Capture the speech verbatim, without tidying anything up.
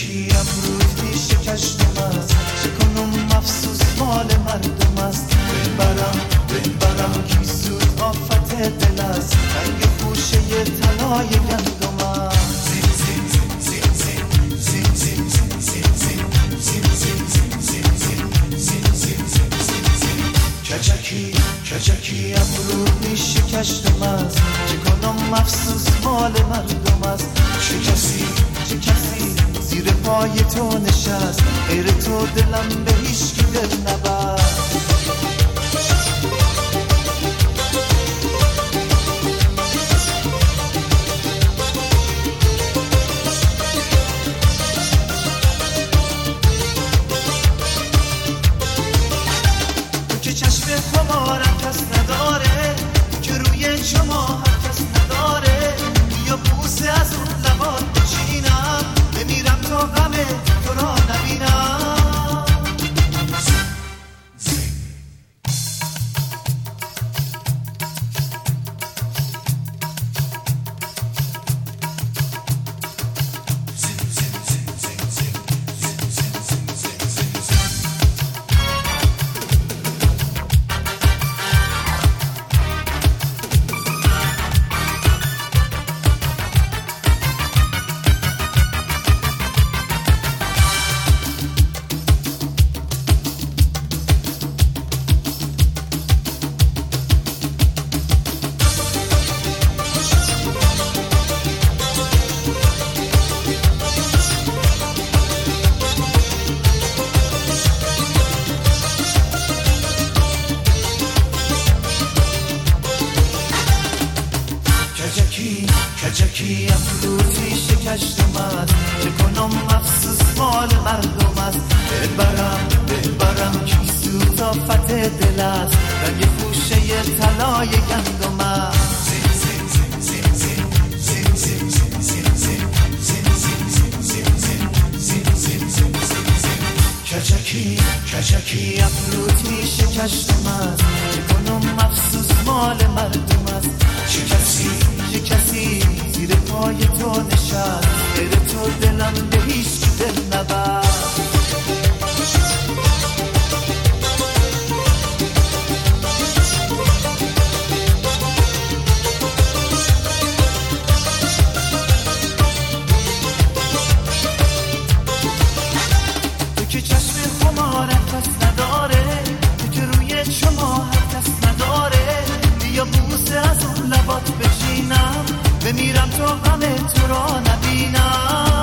کجکی ابروت میشکشتم است، چه کنم افسوس مال مردم است. ببرم ببرم کی سود آفت دل است، رنگ خوشه طلای گندم است. زین زین زین زین زین زین زین زین زین زین زین زین زین زین زین کجکی کجکی ابروت میشکشتم است، چه کنم افسوس مال مردم است. چه کسی چه کسی زیر پای تو نشست، غیر تو دلم به هیچ کی دل نبست. تو که چشم خمارم کس نداره، که روی شما هر کس نداره، یا بوسه از اون لبات بچینم، بمیرم تا غم تو را نبینم. کجکی افروتی شکشتم است، چه کنم افسوس مال مردم است. ببرم ببرم کی سود آفت دل است، رنگ خوشه طلای گندم است. زین زین زین زین زین زین زین زین زین زین زین زین زین زین زین زین کجکی کجکی افروتی شکشتم است، چه کنم افسوس مال مردم است. چه کسی چه کسی زیر پای تو نشست، غیر تو دلم به هیچ کی دل نبست. تو که چشم خمارم کس نداره، تو که روی شما هر کس نداره، بیا بوسه از اون لبات بچینم، بمیرم تا غم تو را نبینم.